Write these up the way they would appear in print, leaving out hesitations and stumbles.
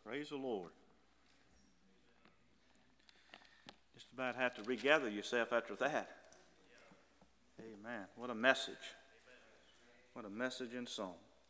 Praise the Lord. Just about have to regather yourself after that. Amen. What a message. What a message in song.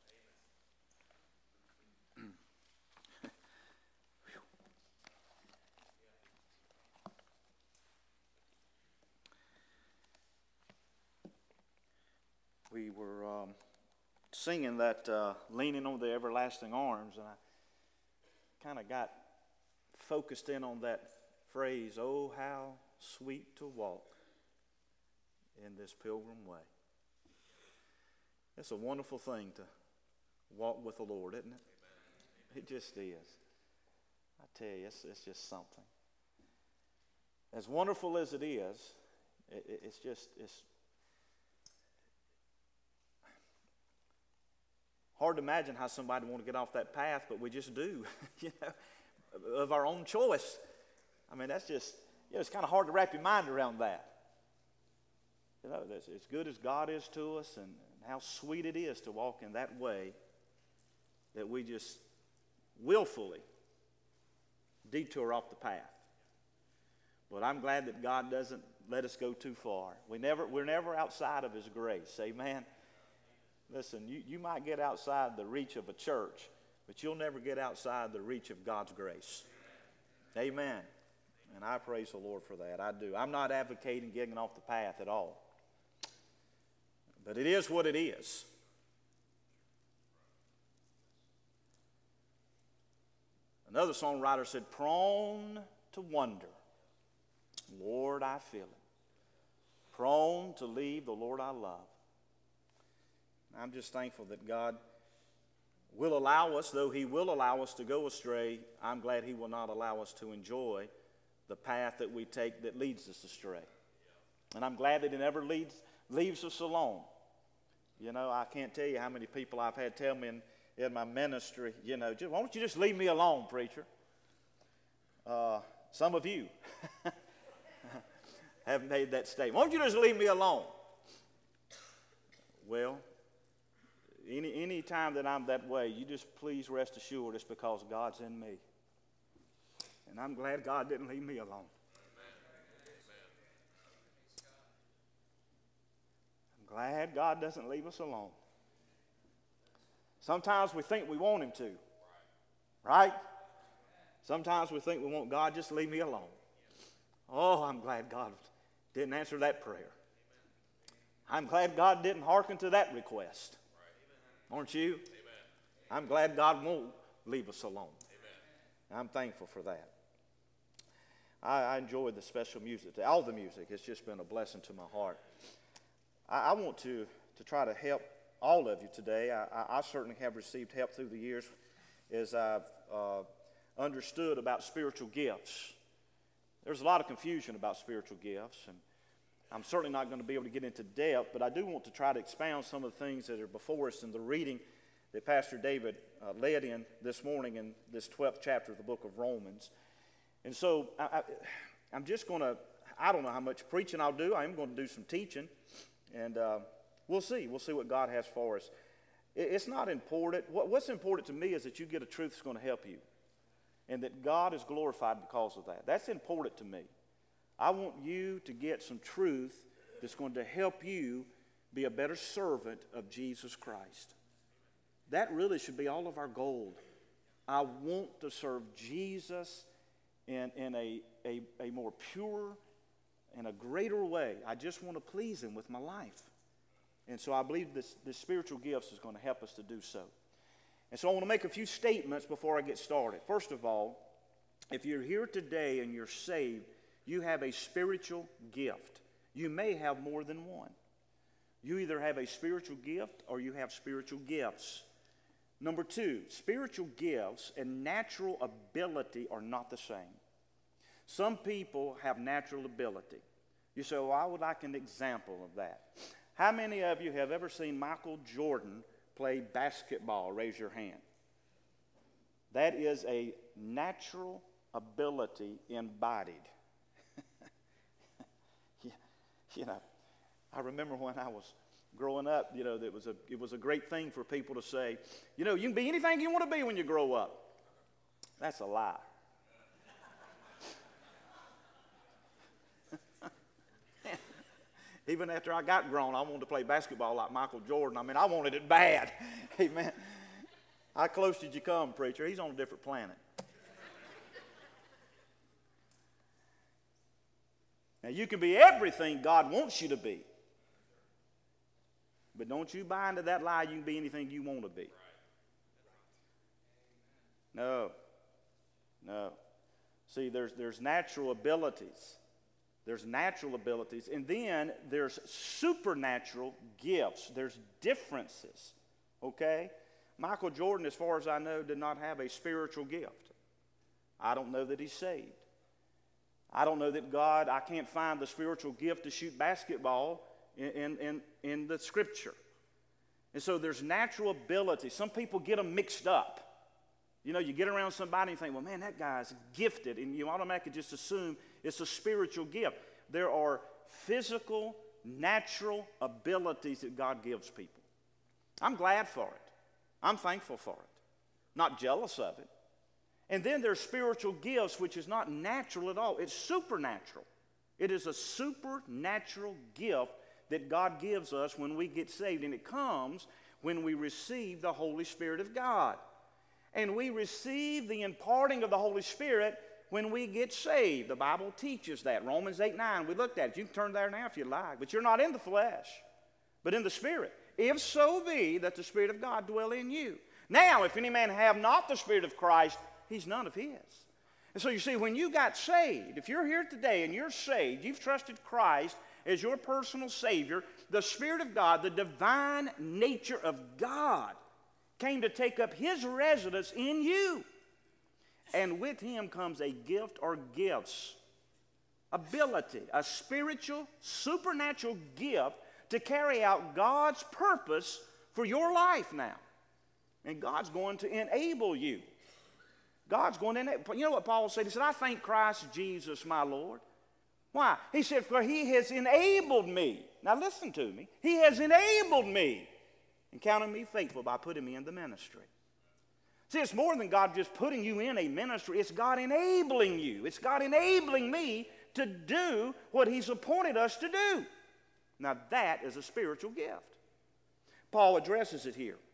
We were singing that Leaning on the Everlasting Arms, and I kind of got focused in on that phrase, oh, how sweet to walk in this pilgrim way. It's a wonderful thing to walk with the Lord, isn't it? It just is. I tell you, it's just something. As wonderful as it is, it's hard to imagine how somebody want to get off that path, but we just do, of our own choice. I mean, that's just, it's kind of hard to wrap your mind around that. As good as God is to us and how sweet it is to walk in that way, that we just willfully detour off the path. But I'm glad that God doesn't let us go too far. We're never outside of His grace. Amen. Listen, you might get outside the reach of a church, but you'll never get outside the reach of God's grace. Amen. And I praise the Lord for that. I do. I'm not advocating getting off the path at all. But it is what it is. Another songwriter said, prone to wonder, Lord, I feel it. Prone to leave the Lord I love. I'm just thankful that God will allow us, though He will allow us to go astray, I'm glad He will not allow us to enjoy the path that we take that leads us astray. And I'm glad that He never leaves us alone. I can't tell you how many people I've had tell me in my ministry, why don't you just leave me alone, preacher? Some of you have made that statement. Why don't you just leave me alone? Well, any time that I'm that way, you just please rest assured it's because God's in me. And I'm glad God didn't leave me alone. I'm glad God doesn't leave us alone. Sometimes we think we want Him to. Right? Sometimes we think we want God just leave me alone. Oh, I'm glad God didn't answer that prayer. I'm glad God didn't hearken to that request. Aren't you? Amen. I'm glad God won't leave us alone. Amen. I'm thankful for that. I enjoyed the special music. All the music has just been a blessing to my heart. I want to try to help all of you today. I certainly have received help through the years as I've understood about spiritual gifts. There's a lot of confusion about spiritual gifts, and I'm certainly not going to be able to get into depth, but I do want to try to expound some of the things that are before us in the reading that Pastor David led in this morning in this 12th chapter of the book of Romans. And so I'm just going to, I don't know how much preaching I'll do. I am going to do some teaching, and we'll see. We'll see what God has for us. It's not important. What's important to me is that you get a truth that's going to help you, and that God is glorified because of that. That's important to me. I want you to get some truth that's going to help you be a better servant of Jesus Christ. That really should be all of our goal. I want to serve Jesus in a more pure and a greater way. I just want to please Him with my life. And so I believe this spiritual gifts is going to help us to do so. And so I want to make a few statements before I get started. First of all, if you're here today and you're saved, you have a spiritual gift. You may have more than one. You either have a spiritual gift or you have spiritual gifts. Number two, spiritual gifts and natural ability are not the same. Some people have natural ability. You say, well, I would like an example of that. How many of you have ever seen Michael Jordan play basketball? Raise your hand. That is a natural ability embodied. I remember when I was growing up, it was a great thing for people to say, you can be anything you want to be when you grow up. That's a lie. Even after I got grown, I wanted to play basketball like Michael Jordan. I mean, I wanted it bad. Amen. How close did you come, preacher? He's on a different planet. Now, you can be everything God wants you to be. But don't you buy into that lie you can be anything you want to be. No. No. See, there's natural abilities. There's natural abilities. And then there's supernatural gifts. There's differences. Okay? Michael Jordan, as far as I know, did not have a spiritual gift. I don't know that he's saved. I don't know that God, I can't find the spiritual gift to shoot basketball in the Scripture. And so there's natural ability. Some people get them mixed up. You know, you get around somebody and you think, well, man, that guy's gifted. And you automatically just assume it's a spiritual gift. There are physical, natural abilities that God gives people. I'm glad for it. I'm thankful for it. Not jealous of it. And then there's spiritual gifts, which is not natural at all. It's supernatural. It is a supernatural gift that God gives us when we get saved. And it comes when we receive the Holy Spirit of God. And we receive the imparting of the Holy Spirit when we get saved. The Bible teaches that. Romans 8:9, we looked at it. You can turn there now if you like. But you're not in the flesh, but in the Spirit. If so be that the Spirit of God dwell in you. Now, if any man have not the Spirit of Christ, he's none of his. And so you see, when you got saved, if you're here today and you're saved, you've trusted Christ as your personal Savior, the Spirit of God, the divine nature of God, came to take up His residence in you. And with Him comes a gift or gifts, ability, a spiritual, supernatural gift to carry out God's purpose for your life now. And God's going to enable you. God's going to enable. You know what Paul said? He said, I thank Christ Jesus my Lord. Why? He said, for He has enabled me. Now listen to me. He has enabled me and counted me faithful by putting me in the ministry. See, it's more than God just putting you in a ministry. It's God enabling you. It's God enabling me to do what He's appointed us to do. Now that is a spiritual gift. Paul addresses it here.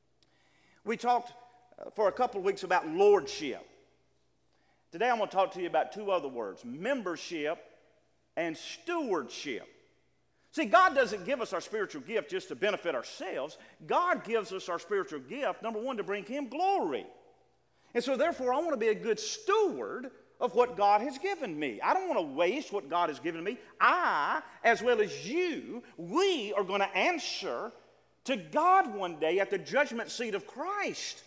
We talked for a couple of weeks about lordship. Today I'm going to talk to you about two other words, membership and stewardship. See, God doesn't give us our spiritual gift just to benefit ourselves. God gives us our spiritual gift, number one, to bring Him glory. And so therefore, I want to be a good steward of what God has given me. I don't want to waste what God has given me. I, as well as you, we are going to answer to God one day at the judgment seat of Christ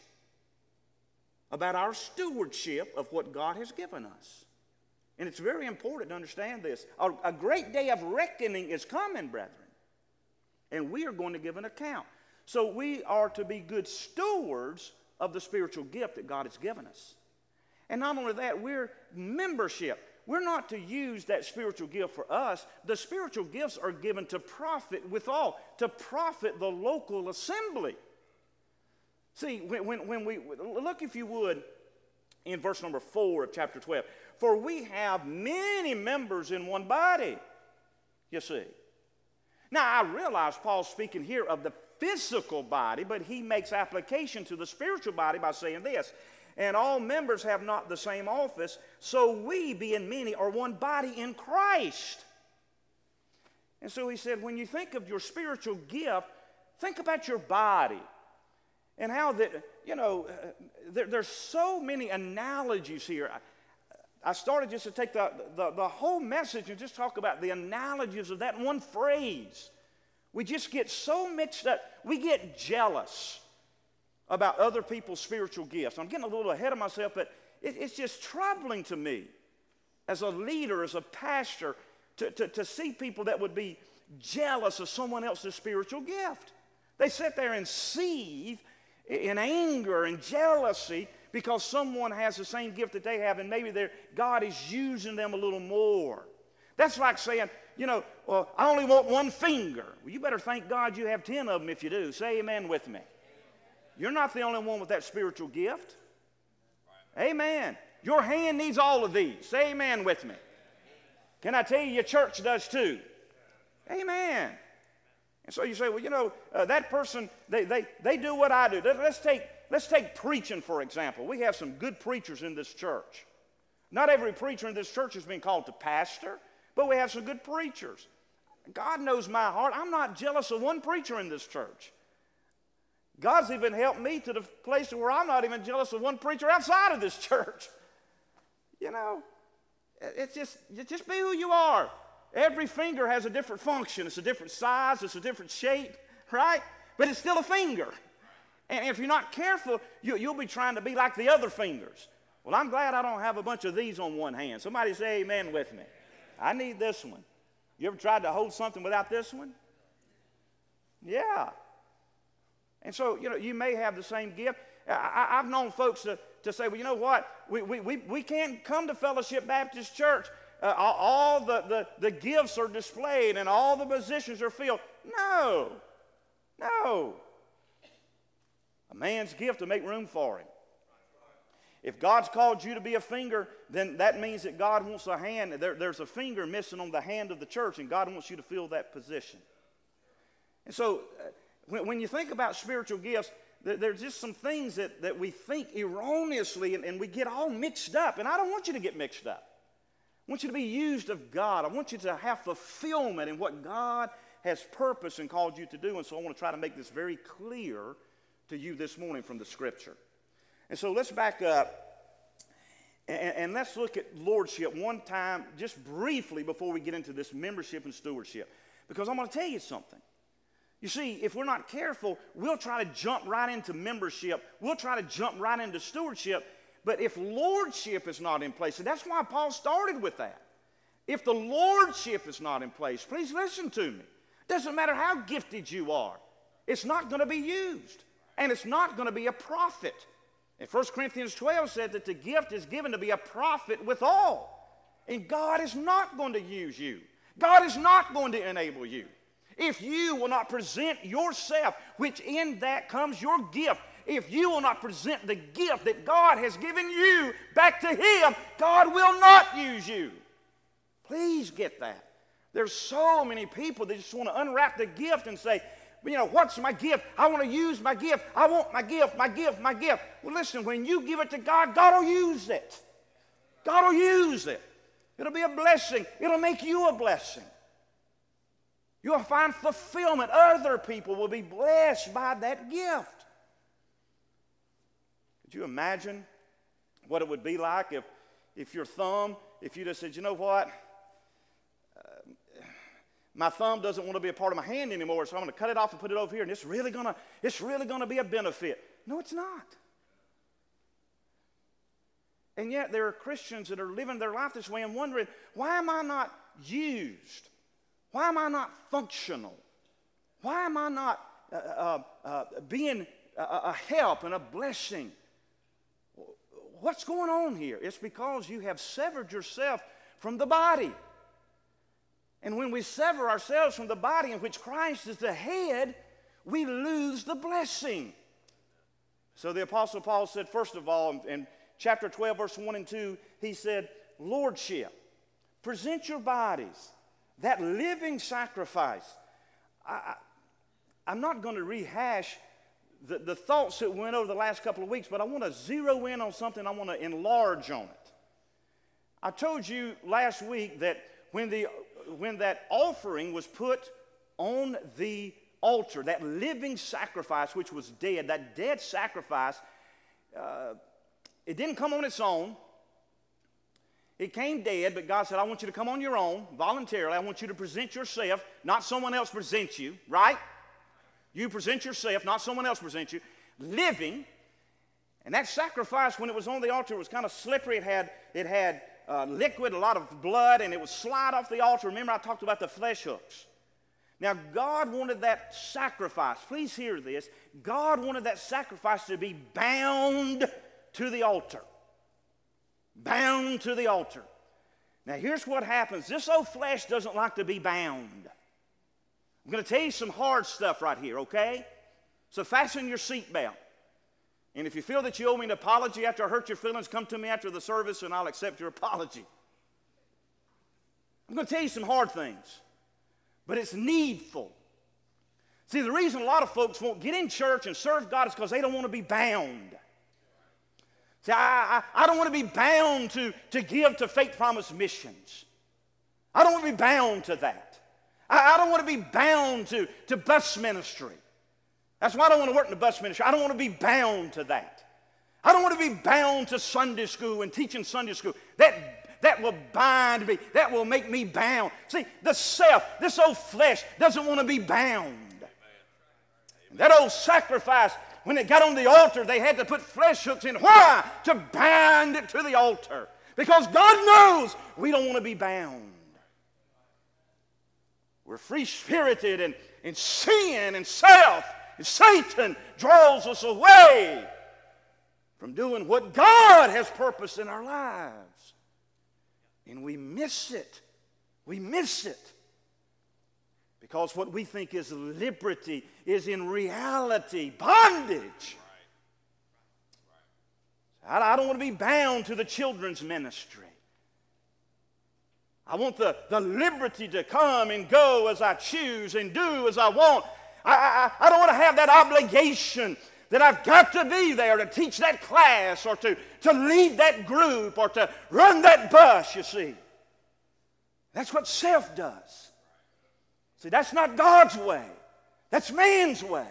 about our stewardship of what God has given us. And it's very important to understand this. A great day of reckoning is coming, brethren. And we are going to give an account. So we are to be good stewards of the spiritual gift that God has given us. And not only that, we're membership. We're not to use that spiritual gift for us. The spiritual gifts are given to profit withal, to profit the local assembly. See, when we look, if you would, in verse number 4 of chapter 12. For we have many members in one body, you see. Now, I realize Paul's speaking here of the physical body, but he makes application to the spiritual body by saying this, and all members have not the same office, so we, being many, are one body in Christ. And so he said, when you think of your spiritual gift, think about your body. And how that, you know, there's so many analogies here. I started just to take the whole message and just talk about the analogies of that one phrase. We just get so mixed up. We get jealous about other people's spiritual gifts. I'm getting a little ahead of myself, but it's just troubling to me as a leader, as a pastor, to see people that would be jealous of someone else's spiritual gift. They sit there and seethe in anger and jealousy because someone has the same gift that they have, and maybe God is using them a little more. That's like saying, you know, well, I only want one finger. Well, you better thank God you have 10 of them if you do. Say amen with me. You're not the only one with that spiritual gift. Right. Amen. Your hand needs all of these. Say amen with me. Can I tell you, your church does too? Amen. And so you say, well, you know, that person, they do what I do. Let's take preaching, for example. We have some good preachers in this church. Not every preacher in this church has been called to pastor, but we have some good preachers. God knows my heart. I'm not jealous of one preacher in this church. God's even helped me to the place where I'm not even jealous of one preacher outside of this church. You know, it's just be who you are. Every finger has a different function. It's a different size. It's a different shape, right? But it's still a finger. And if you're not careful, you'll be trying to be like the other fingers. Well, I'm glad I don't have a bunch of these on one hand. Somebody say amen with me. I need this one. You ever tried to hold something without this one? Yeah. And so, you know, you may have the same gift. I've known folks to say, well, you know what? We can't come to Fellowship Baptist Church. All the gifts are displayed and all the positions are filled. No. A man's gift to make room for him. If God's called you to be a finger, then that means that God wants a hand. There's a finger missing on the hand of the church, and God wants you to fill that position. And so when you think about spiritual gifts, there's just some things that we think erroneously, and we get all mixed up. And I don't want you to get mixed up. I want you to be used of God. I want you to have fulfillment in what God has purposed and called you to do. And so I want to try to make this very clear to you this morning from the Scripture. And so let's back up and let's look at lordship one time, just briefly, before we get into this membership and stewardship. Because I'm going to tell you something. You see, if we're not careful, we'll try to jump right into membership. We'll try to jump right into stewardship. But if lordship is not in place, and that's why Paul started with that. If the lordship is not in place, please listen to me. It doesn't matter how gifted you are. It's not going to be used. And it's not going to be a profit. And 1 Corinthians 12 said that the gift is given to be a prophet withal. And God is not going to use you. God is not going to enable you. If you will not present yourself, which in that comes your gift, if you will not present the gift that God has given you back to Him, God will not use you. Please get that. There's so many people that just want to unwrap the gift and say, you know, what's my gift? I want to use my gift. I want my gift, my gift, my gift. Well, listen, when you give it to God, God will use it. God will use it. It'll be a blessing. It'll make you a blessing. You'll find fulfillment. Other people will be blessed by that gift. Could you imagine what it would be like if your thumb, if you just said, you know what? My thumb doesn't want to be a part of my hand anymore, so I'm going to cut it off and put it over here, and it's really going to be a benefit. No, it's not. And yet there are Christians that are living their life this way and wondering, why am I not used? Why am I not functional? Why am I not being a help and a blessing? What's going on here? It's because you have severed yourself from the body. And when we sever ourselves from the body in which Christ is the head, we lose the blessing. So the Apostle Paul said, first of all, in chapter 12, verse 1 and 2, he said, lordship, present your bodies, that living sacrifice. I'm not going to rehash the thoughts that went over the last couple of weeks, but I want to zero in on something. I want to enlarge on it. I told you last week that when that offering was put on the altar, that living sacrifice which was dead, that dead sacrifice, it didn't come on its own. It came dead, but God said, I want you to come on your own, voluntarily. I want you to present yourself, not someone else present you, right? You present yourself, not someone else present you, living. And that sacrifice, when it was on the altar, was kind of slippery. It had liquid, a lot of blood, and it would slide off the altar. Remember, I talked about the flesh hooks. Now, God wanted that sacrifice. Please hear this. God wanted that sacrifice to be bound to the altar. Bound to the altar. Now, here's what happens. This old flesh doesn't like to be bound. I'm going to tell you some hard stuff right here, okay? So fasten your seatbelt. And if you feel that you owe me an apology after I hurt your feelings, come to me after the service and I'll accept your apology. I'm going to tell you some hard things, but it's needful. See, the reason a lot of folks won't get in church and serve God is because they don't want to be bound. See, I don't want to be bound to give to Faith Promise Missions. I don't want to be bound to that. I don't want to be bound to bus ministry. That's why I don't want to work in the bus ministry. I don't want to be bound to that. I don't want to be bound to Sunday school and teaching Sunday school. That will bind me. That will make me bound. See, the self, this old flesh, doesn't want to be bound. That old sacrifice, when it got on the altar, they had to put flesh hooks in. Why? To bind it to the altar. Because God knows we don't want to be bound. We're free-spirited, and sin and self and Satan draws us away from doing what God has purposed in our lives. And we miss it. We miss it. Because what we think is liberty is in reality bondage. I don't want to be bound to the children's ministry. I want the liberty to come and go as I choose and do as I want. I don't want to have that obligation that I've got to be there to teach that class or to lead that group or to run that bus, you see. That's what self does. See, that's not God's way. That's man's way.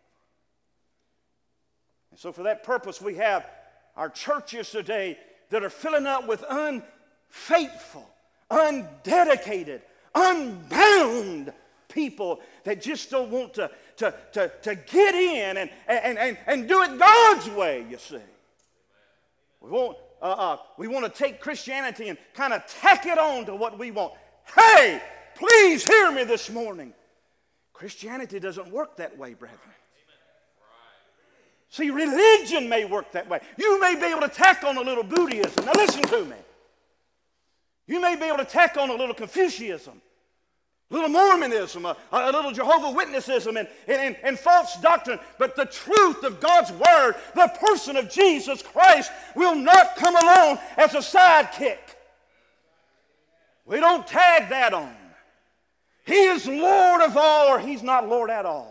And so for that purpose, we have our churches today that are filling up with unfaithful, undedicated, unbound people that just don't want to get in and do it God's way, you see. We want to take Christianity and kind of tack it on to what we want. Hey, please hear me this morning. Christianity doesn't work that way, brethren. See, religion may work that way. You may be able to tack on a little Buddhism. Now listen to me. You may be able to tack on a little Confucianism, a little Mormonism, a little Jehovah's Witnessism, and false doctrine. But the truth of God's Word, the person of Jesus Christ, will not come along as a sidekick. We don't tag that on. He is Lord of all, or He's not Lord at all.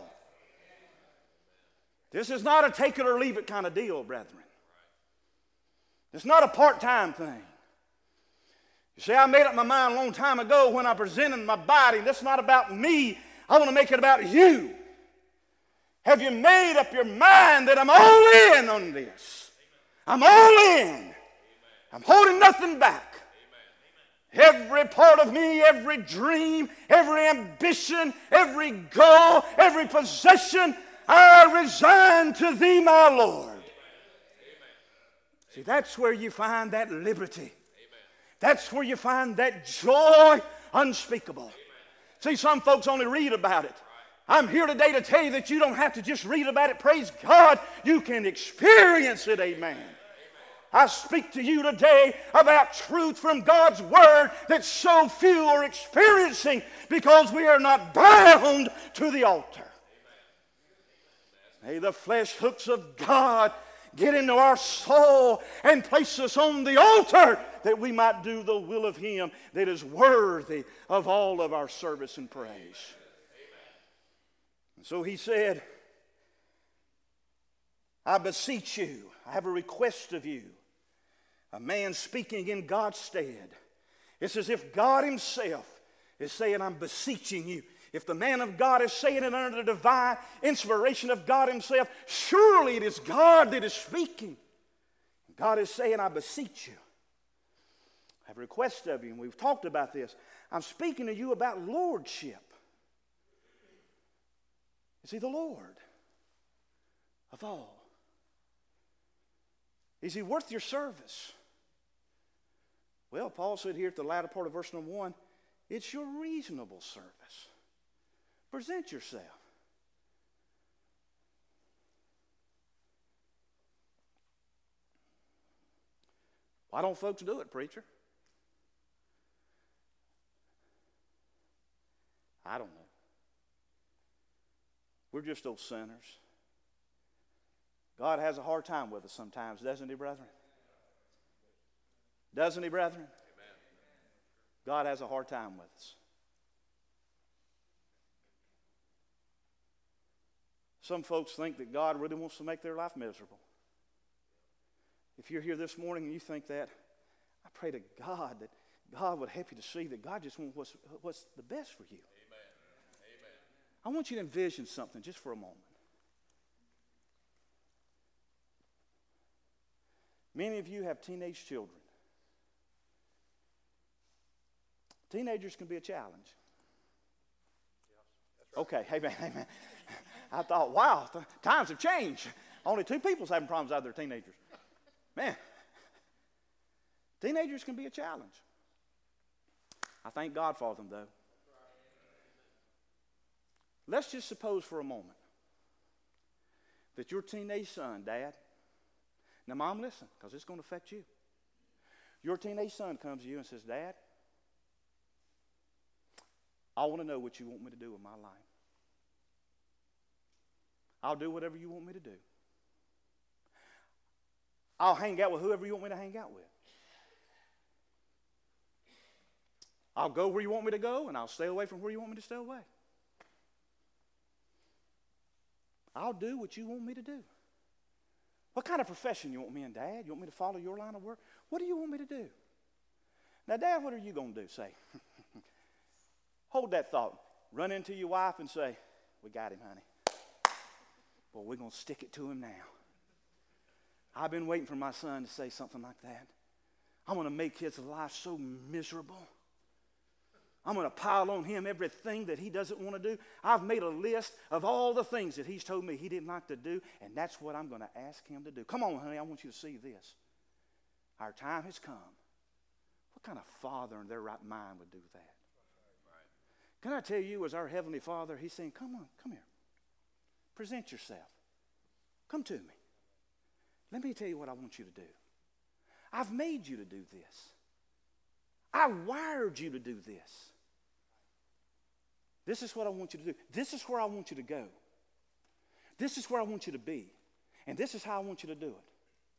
This is not a take it or leave it kind of deal, brethren. It's not a part-time thing. You see, I made up my mind a long time ago when I presented my body. This is not about me. I want to make it about you. Have you made up your mind that I'm all in on this? I'm all in. I'm holding nothing back. Every part of me, every dream, every ambition, every goal, every possession, I resign to Thee, my Lord. See, that's where you find that liberty. That's where you find that joy unspeakable. See, some folks only read about it. I'm here today to tell you that you don't have to just read about it. Praise God, you can experience it, amen. I speak to you today about truth from God's Word that so few are experiencing because we are not bound to the altar. May the flesh hooks of God get into our soul and place us on the altar that we might do the will of Him that is worthy of all of our service and praise. And so He said, I beseech you, I have a request of you. A man speaking in God's stead. It's as if God Himself is saying, I'm beseeching you. If the man of God is saying it under the divine inspiration of God Himself, surely it is God that is speaking. God is saying, I beseech you. I have a request of you, and we've talked about this. I'm speaking to you about lordship. Is He the Lord of all? Is He worth your service? Well, Paul said here at the latter part of verse number 1, it's your reasonable service. Present yourself. Why don't folks do it, preacher? I don't know. We're just old sinners. God has a hard time with us sometimes, doesn't he, brethren? Doesn't he, brethren? Amen. God has a hard time with us. Some folks think that God really wants to make their life miserable. If you're here this morning and you think that, I pray to God that God would help you to see that God just wants what's the best for you. Amen. Amen. I want you to envision something just for a moment. Many of you have teenage children. Teenagers can be a challenge. Okay, amen. I thought, wow, times have changed. Only 2 people's having problems out of their teenagers. Man, teenagers can be a challenge. I thank God for them, though. Let's just suppose for a moment that your teenage son, Dad, now, Mom, listen, because it's going to affect you. Your teenage son comes to you and says, Dad, I want to know what you want me to do with my life. I'll do whatever you want me to do. I'll hang out with whoever you want me to hang out with. I'll go where you want me to go, and I'll stay away from where you want me to stay away. I'll do what you want me to do. What kind of profession you want me in, Dad? You want me to follow your line of work? What do you want me to do? Now, Dad, what are you going to do? Say, hold that thought. Run into your wife and say, we got him, honey. Well, we're going to stick it to him now. I've been waiting for my son to say something like that. I'm going to make his life so miserable. I'm going to pile on him everything that he doesn't want to do. I've made a list of all the things that he's told me he didn't like to do, and that's what I'm going to ask him to do. Come on, honey, I want you to see this. Our time has come. What kind of father in their right mind would do that? Can I tell you, as our Heavenly Father, he's saying, come on, come here. Present yourself. Come to me. Let me tell you what I want you to do. I've made you to do this. I wired you to do this. This is what I want you to do. This is where I want you to go. This is where I want you to be. And this is how I want you to do it.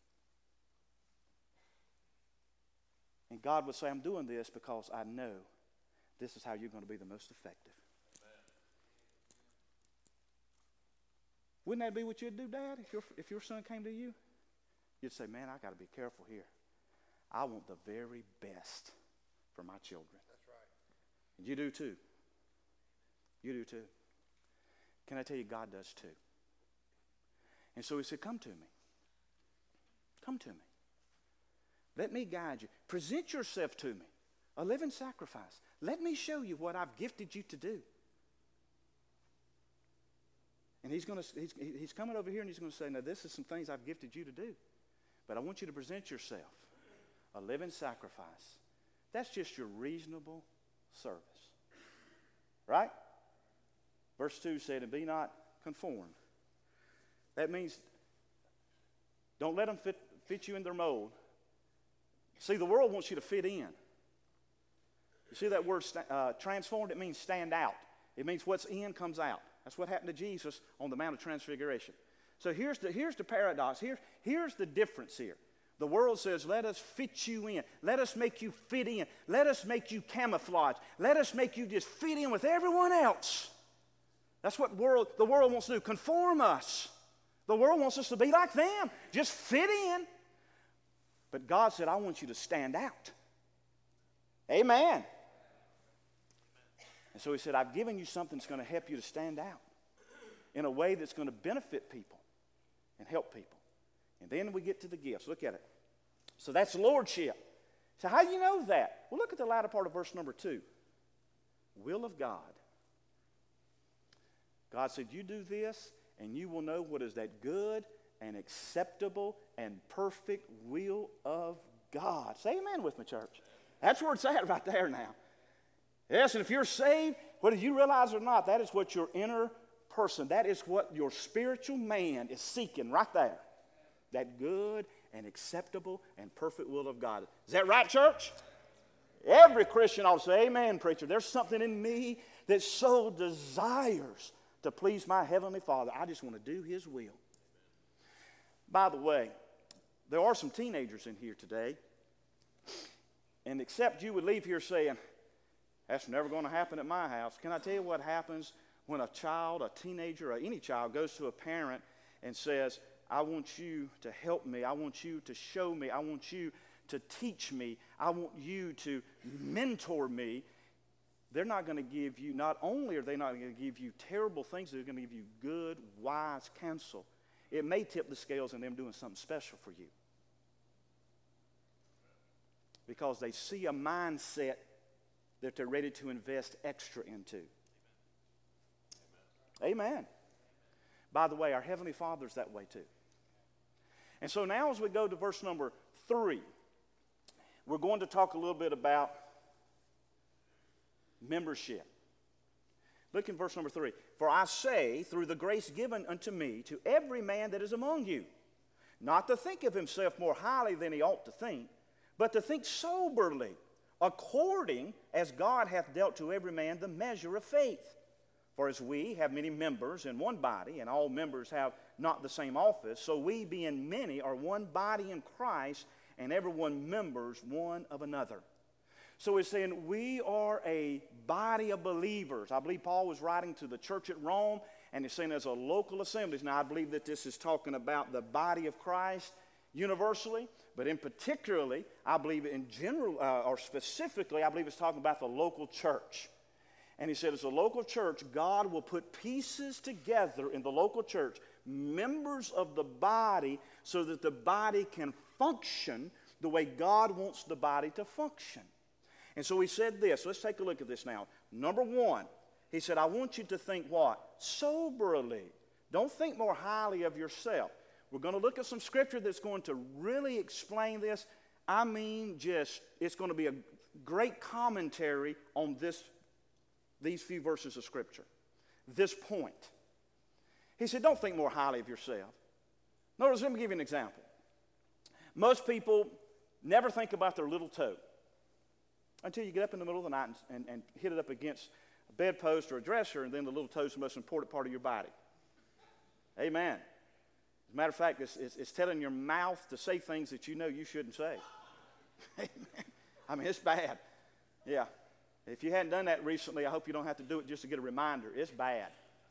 And God would say, I'm doing this because I know this is how you're going to be the most effective. Wouldn't that be what you'd do, Dad, if your son came to you? You'd say, man, I got to be careful here. I want the very best for my children. That's right. And you do too. You do too. Can I tell you, God does too. And so he said, come to me. Come to me. Let me guide you. Present yourself to me. A living sacrifice. Let me show you what I've gifted you to do. And he's coming over here and he's going to say, now this is some things I've gifted you to do. But I want you to present yourself a living sacrifice. That's just your reasonable service. Right? Verse 2 said, and be not conformed. That means don't let them fit you in their mold. See, the world wants you to fit in. You see that word transformed? It means stand out. It means what's in comes out. That's what happened to Jesus on the Mount of Transfiguration. So here's the paradox. Here's the difference here. The world says, let us fit you in. Let us make you fit in. Let us make you camouflage. Let us make you just fit in with everyone else. That's what the world wants to do, conform us. The world wants us to be like them, just fit in. But God said, I want you to stand out. Amen. And so he said, I've given you something that's going to help you to stand out in a way that's going to benefit people and help people. And then we get to the gifts. Look at it. So that's lordship. So how do you know that? Well, look at the latter part of verse number 2. Will of God. God said, you do this, and you will know what is that good and acceptable and perfect will of God. Say amen with me, church. That's where it's at right there now. Yes, and if you're saved, whether you realize it or not, that is what your inner person, that is what your spiritual man is seeking right there. That good and acceptable and perfect will of God. Is that right, church? Every Christian ought to say, amen, preacher. There's something in me that so desires to please my Heavenly Father. I just want to do His will. By the way, there are some teenagers in here today, and except you would leave here saying, that's never going to happen at my house. Can I tell you what happens when a child, a teenager, or any child goes to a parent and says, I want you to help me. I want you to show me. I want you to teach me. I want you to mentor me. They're not going to give you, not only are they not going to give you terrible things, they're going to give you good, wise counsel. It may tip the scales in them doing something special for you. Because they see a mindset that they're ready to invest extra into. Amen. By the way, our Heavenly Father's that way too. And so now as we go to verse number 3, we're going to talk a little bit about membership. Look in verse number 3. For I say, through the grace given unto me, to every man that is among you, not to think of himself more highly than he ought to think, but to think soberly, according as God hath dealt to every man the measure of faith. For as we have many members in one body, and all members have not the same office, so we, being many, are one body in Christ, and every one members one of another. So he's saying we are a body of believers. I believe Paul was writing to the church at Rome, and he's saying as a local assemblies. Now I believe that this is talking about the body of Christ universally, but in particularly, I believe in general, or specifically, I believe it's talking about the local church. And he said as a local church, God will put pieces together in the local church, members of the body, so that the body can function the way God wants the body to function. And so he said this. Let's take a look at this now. Number 1, he said, I want you to think what? Soberly. Don't think more highly of yourself. We're going to look at some scripture that's going to really explain this. I mean, it's going to be a great commentary on these few verses of scripture. This point. He said, don't think more highly of yourself. Notice, let me give you an example. Most people never think about their little toe until you get up in the middle of the night and hit it up against a bedpost or a dresser, and then the little toe is the most important part of your body. Amen. As a matter of fact, it's telling your mouth to say things that you know you shouldn't say. Amen. I mean, it's bad. Yeah. If you hadn't done that recently, I hope you don't have to do it just to get a reminder. It's bad.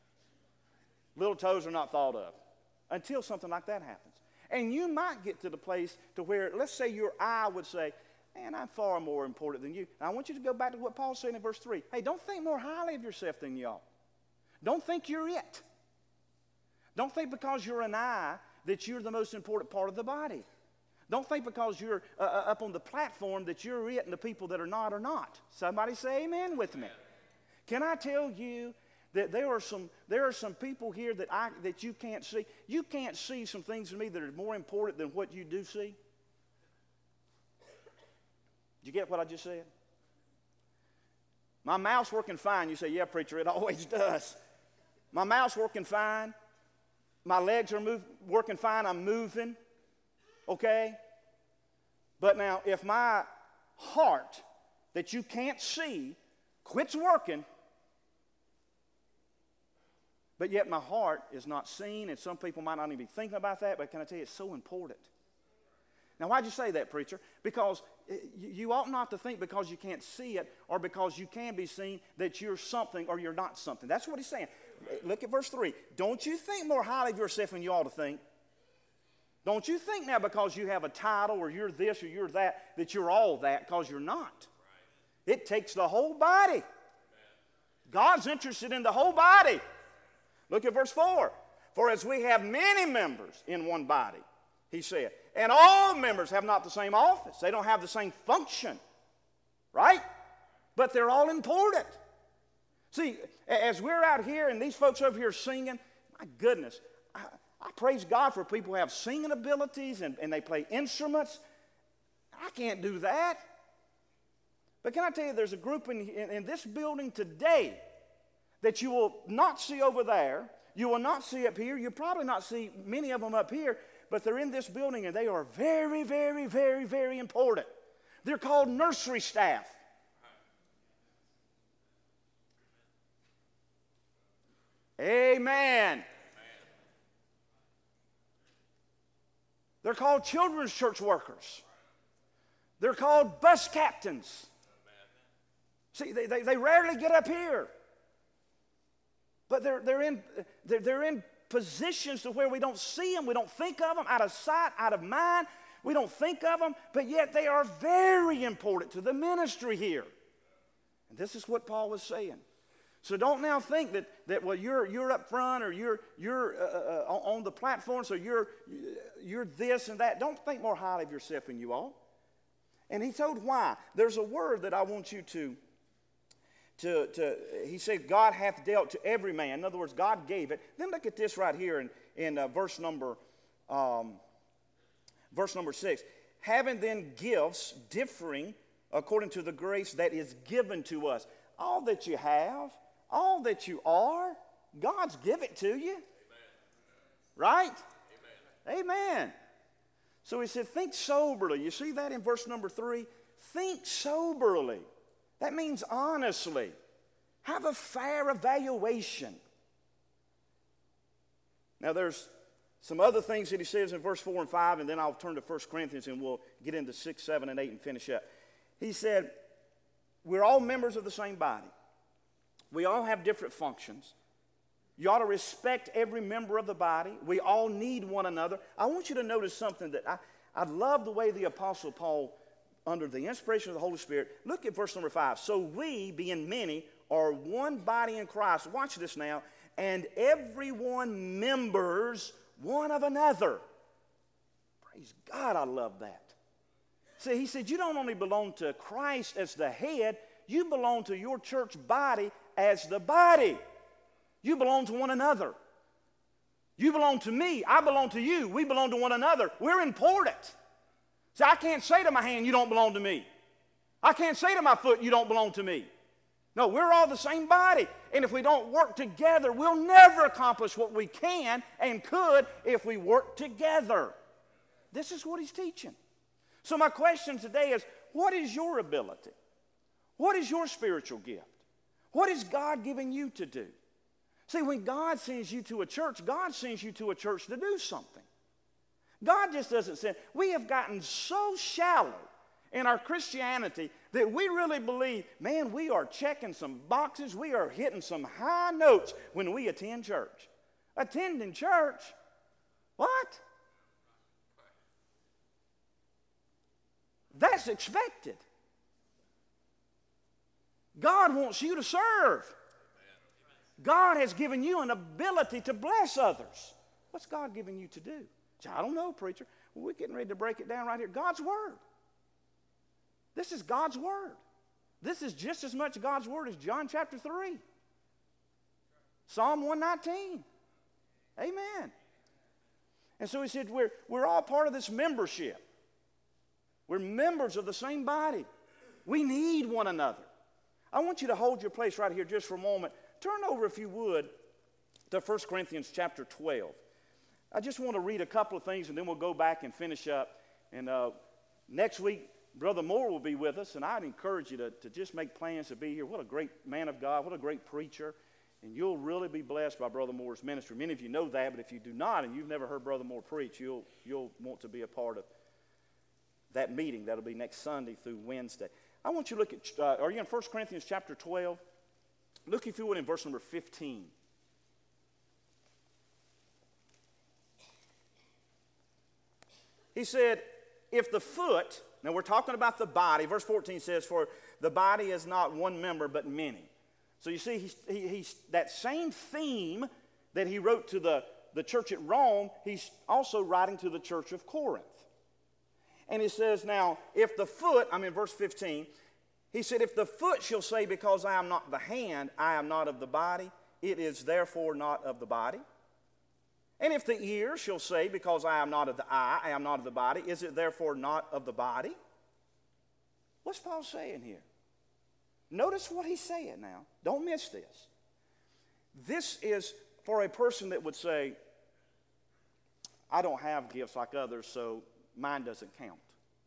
Little toes are not thought of until something like that happens. And you might get to the place to where, let's say your eye would say, man, I'm far more important than you. And I want you to go back to what Paul said in verse 3. Hey, don't think more highly of yourself than you ought. Don't think you're it. Don't think because you're an eye that you're the most important part of the body. Don't think because you're up on the platform that you're it and the people that are not are not. Somebody say amen with me. Can I tell you that there are some people here that you can't see? You can't see some things in me that are more important than what you do see. Did you get what I just said? My mouth's working fine. You say, yeah, preacher, it always does. My mouth's working fine. My legs are working fine. I'm moving. Okay? But now, if my heart that you can't see quits working, but yet my heart is not seen, and some people might not even be thinking about that, but can I tell you, it's so important. Now, why'd you say that, preacher? Because you ought not to think because you can't see it or because you can be seen that you're something or you're not something. That's what he's saying. Look at verse 3. Don't you think more highly of yourself than you ought to think. Don't you think now because you have a title or you're this or you're that you're all that, because you're not. It takes the whole body. God's interested in the whole body. Look at verse 4. For as we have many members in one body, he said, and all members have not the same office. They don't have the same function. Right? But they're all important. See, as we're out here and these folks over here singing, my goodness, I praise God for people who have singing abilities and they play instruments. I can't do that. But can I tell you, there's a group in this building today that you will not see over there. You will not see up here. You'll probably not see many of them up here. But they're in this building and they are very, very, very, very important. They're called nursery staff. Amen. They're called children's church workers. They're called bus captains. See, they rarely get up here. But they're in positions to where we don't see them, we don't think of them, out of sight, out of mind. We don't think of them, but yet they are very important to the ministry here. And this is what Paul was saying. So don't now think that well, you're up front or you're on the platform, so you're this and that. Don't think more highly of yourself than you ought. And he told why. There's a word that I want you to he said, God hath dealt to every man. In other words, God gave it. Then look at this right here in verse number 6. Having then gifts differing according to the grace that is given to us. All that you have, all that you are, God's give it to you. Amen. Right? Amen. Amen. So he said, think soberly. You see that in verse number 3? Think soberly. That means honestly. Have a fair evaluation. Now there's some other things that he says in verse 4 and 5, and then I'll turn to 1 Corinthians and we'll get into 6, 7, and 8 and finish up. He said, we're all members of the same body. We all have different functions. You ought to respect every member of the body. We all need one another. I want you to notice something that I love the way the Apostle Paul, under the inspiration of the Holy Spirit, look at verse number 5. So we, being many, are one body in Christ. Watch this now. And everyone members one of another. Praise God, I love that. See, he said, you don't only belong to Christ as the head, you belong to your church body as the body. You belong to one another. You belong to me. I belong to you. We belong to one another. We're important. See, I can't say to my hand, you don't belong to me. I can't say to my foot, you don't belong to me. No, we're all the same body. And if we don't work together, we'll never accomplish what we can and could if we work together. This is what he's teaching. So my question today is, what is your ability? What is your spiritual gift? What is God giving you to do? See, when God sends you to a church, God sends you to a church to do something. God just doesn't send. We have gotten so shallow in our Christianity that we really believe, man, we are checking some boxes. We are hitting some high notes when we attend church. Attending church? What? That's expected. God wants you to serve. God has given you an ability to bless others. What's God giving you to do? I don't know, preacher. Well, we're getting ready to break it down right here. God's Word. This is God's Word. This is just as much God's Word as John chapter 3. Psalm 119. Amen. And so he said, we're all part of this membership. We're members of the same body. We need one another. I want you to hold your place right here just for a moment. Turn over, if you would, to 1 Corinthians chapter 12. I just want to read a couple of things, and then we'll go back and finish up. And next week, Brother Moore will be with us, and I'd encourage you to just make plans to be here. What a great man of God. What a great preacher. And you'll really be blessed by Brother Moore's ministry. Many of you know that, but if you do not, and you've never heard Brother Moore preach, you'll want to be a part of that meeting. That'll be next Sunday through Wednesday. I want you to look at, are you in 1 Corinthians chapter 12? Look, if you would, in verse number 15. He said, if the foot, now we're talking about the body. Verse 14 says, for the body is not one member, but many. So you see, he's that same theme that he wrote to the church at Rome, he's also writing to the church of Corinth. And he says, now, if the foot, I'm in verse 15, he said, if the foot shall say, because I am not the hand, I am not of the body, it is therefore not of the body. And if the ear shall say, because I am not of the eye, I am not of the body, is it therefore not of the body? What's Paul saying here? Notice what he's saying now. Don't miss this. This is for a person that would say, I don't have gifts like others, so mine doesn't count.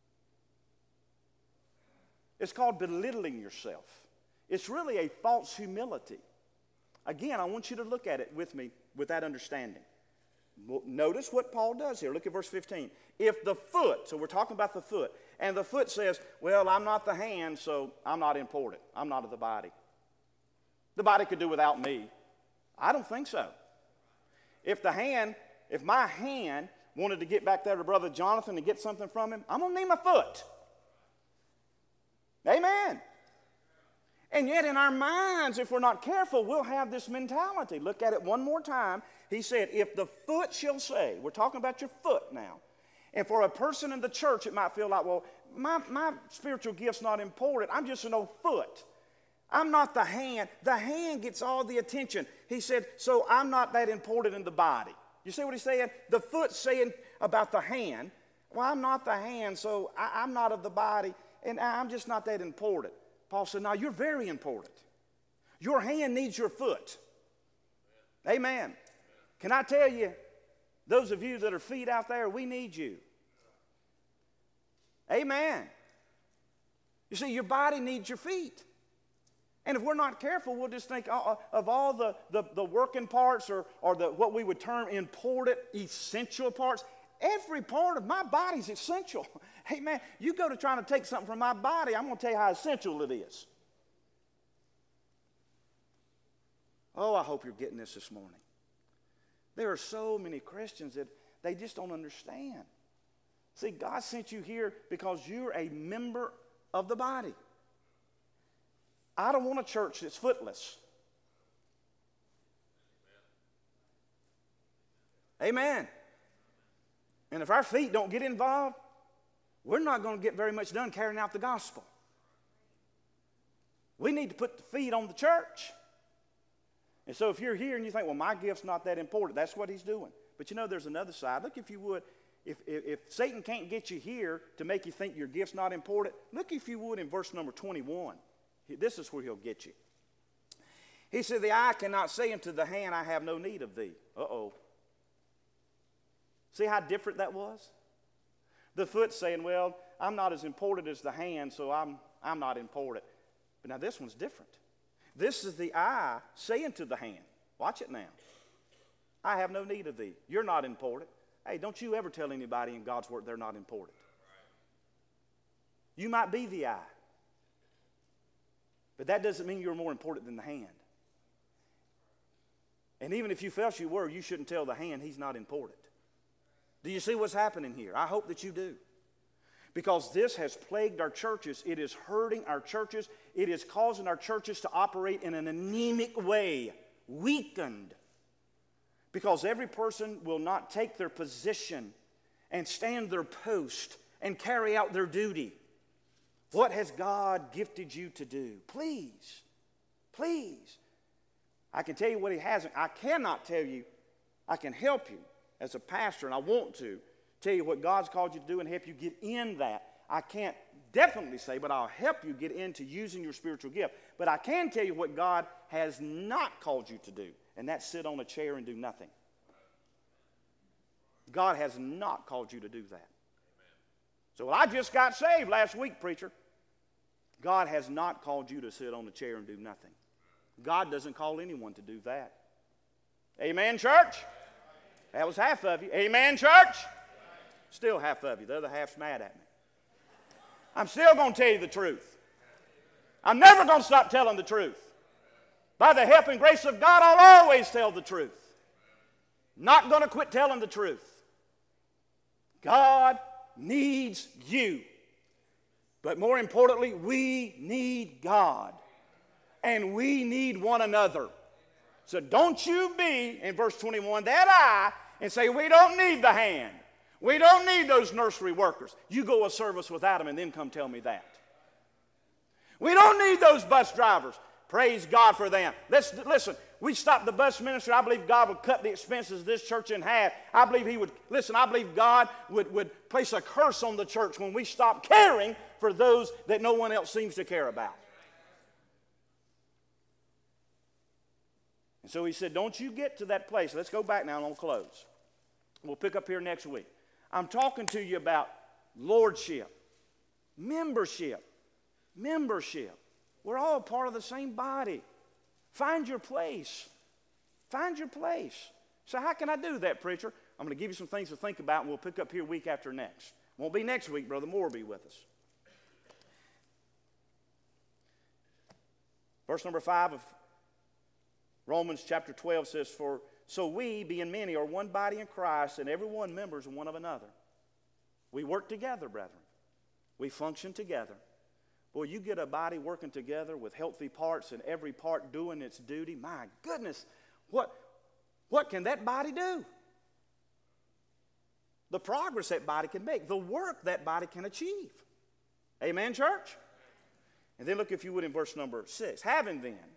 It's called belittling yourself. It's really a false humility. Again, I want you to look at it with me with that understanding. Notice what Paul does here. Look at verse 15. If the foot, so we're talking about the foot, and the foot says, well, I'm not the hand, so I'm not important. I'm not of the body. The body could do without me. I don't think so. If my hand wanted to get back there to Brother Jonathan and get something from him, I'm going to need my foot. Amen. And yet in our minds, if we're not careful, we'll have this mentality. Look at it one more time. He said, if the foot shall say, we're talking about your foot now. And for a person in the church, it might feel like, well, my spiritual gift's not important. I'm just an old foot. I'm not the hand. The hand gets all the attention. He said, so I'm not that important in the body. You see what he's saying? The foot's saying about the hand, well, I'm not the hand, so I'm not of the body, and I'm just not that important. Paul said, no, you're very important. Your hand needs your foot. Amen. Can I tell you, those of you that are feet out there, we need you. Amen. You see, your body needs your feet. And if we're not careful, we'll just think of all the working parts or what we would term important, essential parts. Every part of my body is essential. Hey, man, you go to trying to take something from my body, I'm going to tell you how essential it is. Oh, I hope you're getting this morning. There are so many Christians that they just don't understand. See, God sent you here because you're a member of the body. I don't want a church that's footless. Amen. And if our feet don't get involved, we're not going to get very much done carrying out the gospel. We need to put the feet on the church. And so if you're here and you think, well, my gift's not that important, that's what he's doing. But you know, there's another side. Look, if you would, if Satan can't get you here to make you think your gift's not important, look, if you would, in verse number 21. This is where he'll get you. He said, the eye cannot say unto the hand, I have no need of thee. Uh-oh. See how different that was? The foot saying, well, I'm not as important as the hand, so I'm not important. But now this one's different. This is the eye saying to the hand, watch it now, I have no need of thee. You're not important. Hey, don't you ever tell anybody in God's word they're not important. You might be the eye, but that doesn't mean you're more important than the hand. And even if you felt you were, you shouldn't tell the hand he's not important. Do you see what's happening here? I hope that you do. Because this has plagued our churches. It is hurting our churches. It is causing our churches to operate in an anemic way, weakened. Because every person will not take their position and stand their post and carry out their duty. What has God gifted you to do? Please, please. I can tell you what he hasn't. I cannot tell you. I can help you as a pastor, and I want to tell you what God's called you to do and help you get in that. I can't definitely say, but I'll help you get into using your spiritual gift. But I can tell you what God has not called you to do, and that's sit on a chair and do nothing. God has not called you to do that. So, well, I just got saved last week, preacher. God has not called you to sit on a chair and do nothing. God doesn't call anyone to do that. Amen, church? That was half of you. Amen, church? Still half of you. The other half's mad at me. I'm still going to tell you the truth. I'm never going to stop telling the truth. By the help and grace of God, I'll always tell the truth. Not going to quit telling the truth. God needs you. But more importantly, we need God. And we need one another. So don't you be, in verse 21, that eye and say, we don't need the hand. We don't need those nursery workers. You go a service without them and then come tell me that. We don't need those bus drivers. Praise God for them. Listen, we stopped the bus ministry. I believe God would cut the expenses of this church in half. I believe he would, I believe God would place a curse on the church when we stop caring for those that no one else seems to care about. And so he said, don't you get to that place. Let's go back now and I'll close. We'll pick up here next week. I'm talking to you about lordship, membership. We're all part of the same body. Find your place. Find your place. So how can I do that, preacher? I'm going to give you some things to think about, and we'll pick up here week after next. Won't be next week. Brother Moore will be with us. Verse number 5 of Romans chapter 12 says, "For so we, being many, are one body in Christ, and every one members one of another." We work together, brethren. We function together. Boy, you get a body working together with healthy parts and every part doing its duty. My goodness, what can that body do? The progress that body can make, the work that body can achieve. Amen, church? And then look, if you would, in verse number 6. "Having then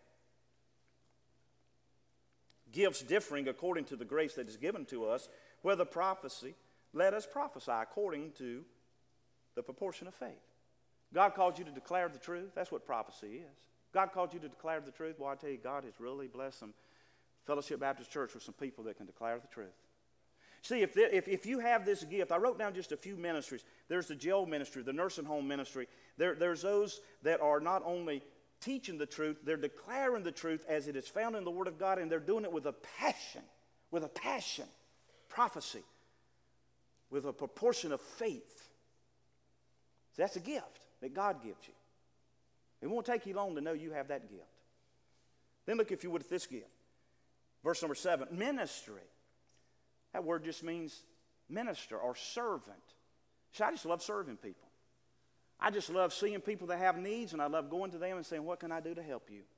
gifts differing according to the grace that is given to us, whether prophecy, let us prophesy according to the proportion of faith." God called you to declare the truth. That's what prophecy is. God called you to declare the truth. Well, I tell you, God has really blessed some Fellowship Baptist Church with some people that can declare the truth. See, if you have this gift, I wrote down just a few ministries. There's the jail ministry, the nursing home ministry. There's those that are not only teaching the truth, they're declaring the truth as it is found in the Word of God, and they're doing it with a passion. Prophecy, with a proportion of faith. So that's a gift that God gives you. It won't take you long to know you have that gift. Then look, if you would, at this gift. Verse number 7, ministry. That word just means minister or servant. See, I just love serving people. I just love seeing people that have needs, and I love going to them and saying, "What can I do to help you?"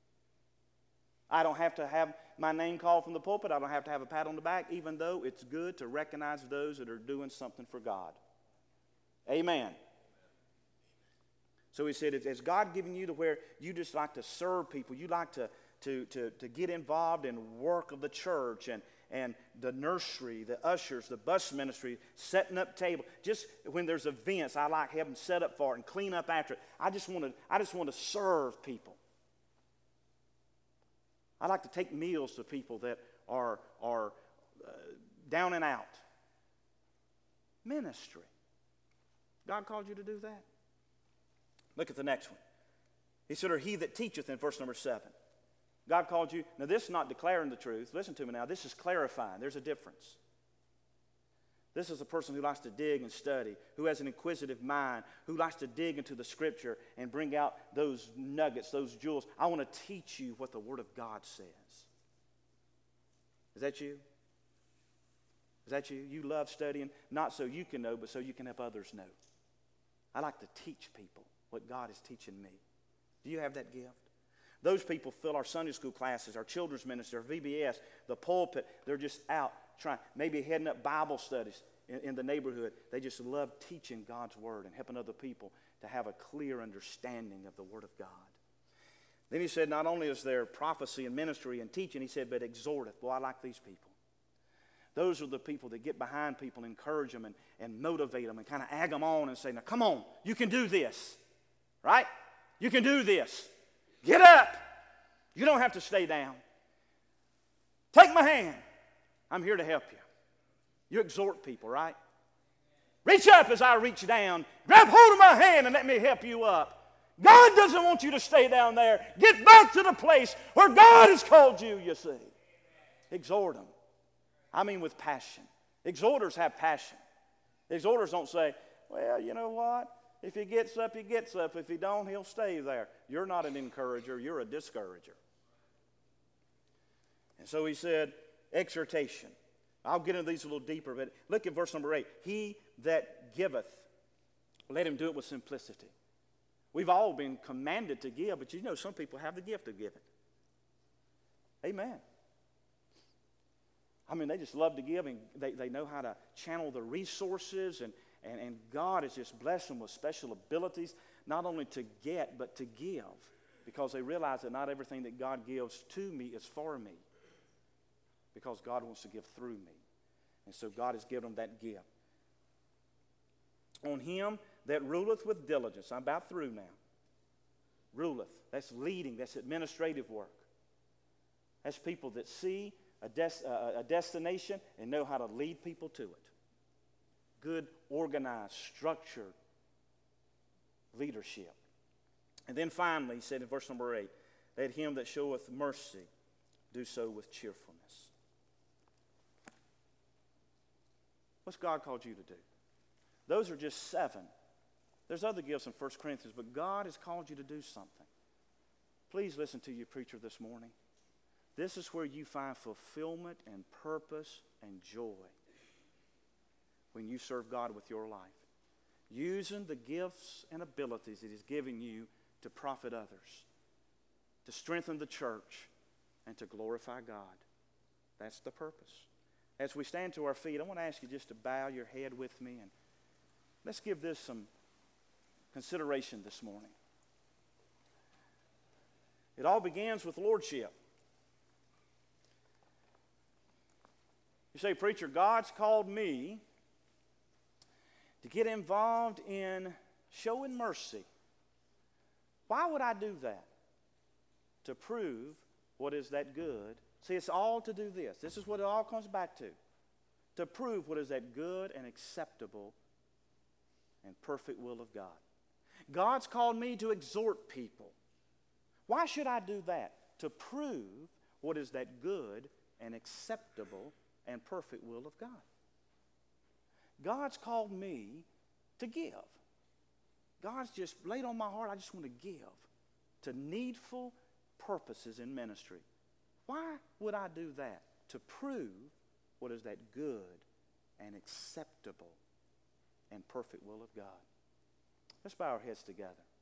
I don't have to have my name called from the pulpit. I don't have to have a pat on the back, even though it's good to recognize those that are doing something for God. Amen. So he said, has God given you to where you just like to serve people? You like to get involved in work of the church and the nursery, the ushers, the bus ministry, setting up table. Just when there's events, I like having set up for it and clean up after it. I just want to serve people. I like to take meals to people that are down and out. Ministry. God called you to do that. Look at the next one. He said, "Or he that teacheth," in verse number 7. God called you. Now, this is not declaring the truth. Listen to me now. This is clarifying. There's a difference. This is a person who likes to dig and study, who has an inquisitive mind, who likes to dig into the Scripture and bring out those nuggets, those jewels. I want to teach you what the Word of God says. Is that you? Is that you? You love studying, not so you can know, but so you can help others know. I like to teach people what God is teaching me. Do you have that gift? Those people fill our Sunday school classes, our children's ministry, our VBS, the pulpit. They're just out trying, maybe heading up Bible studies in the neighborhood. They just love teaching God's Word and helping other people to have a clear understanding of the Word of God. Then he said, not only is there prophecy and ministry and teaching, he said, but exhorteth. Boy, I like these people. Those are the people that get behind people, encourage them and motivate them and kind of egg them on and say, "Now come on, you can do this." Right? You can do this. Get up. You don't have to stay down. Take my hand. I'm here to help you. You exhort people, right? Reach up as I reach down. Grab hold of my hand and let me help you up. God doesn't want you to stay down there. Get back to the place where God has called you, you see. Exhort them. I mean with passion. Exhorters have passion. Exhorters don't say, "Well, you know what? If he gets up, he gets up. If he don't, he'll stay there." You're not an encourager. You're a discourager. And so he said, exhortation. I'll get into these a little deeper, but look at verse number 8. "He that giveth, let him do it with simplicity." We've all been commanded to give, but you know some people have the gift of giving. Amen. I mean, they just love to give, and they know how to channel the resources, and God has just blessed them with special abilities, not only to get, but to give, because they realize that not everything that God gives to me is for me, because God wants to give through me. And so God has given them that gift. "On him that ruleth with diligence." I'm about through now. Ruleth. That's leading. That's administrative work. That's people that see a destination and know how to lead people to it. Good, organized, structured leadership. And then finally, he said in verse number 8, "Let him that showeth mercy do so with cheerfulness." What's God called you to do? Those are just 7. There's other gifts in 1 Corinthians, but God has called you to do something. Please listen to your preacher this morning. This is where you find fulfillment and purpose and joy when you serve God with your life, using the gifts and abilities that He's given you to profit others, to strengthen the church, and to glorify God. That's the purpose. As we stand to our feet, I want to ask you just to bow your head with me, and let's give this some consideration this morning. It all begins with lordship. You say, preacher, God's called me to get involved in showing mercy. Why would I do that? To prove what is that good. See, it's all to do this. This is what it all comes back to. To prove what is that good and acceptable and perfect will of God. God's called me to exhort people. Why should I do that? To prove what is that good and acceptable and perfect will of God. God's called me to give. God's just laid on my heart, I just want to give to needful purposes in ministry. Why would I do that? To prove what is that good and acceptable and perfect will of God. Let's bow our heads together.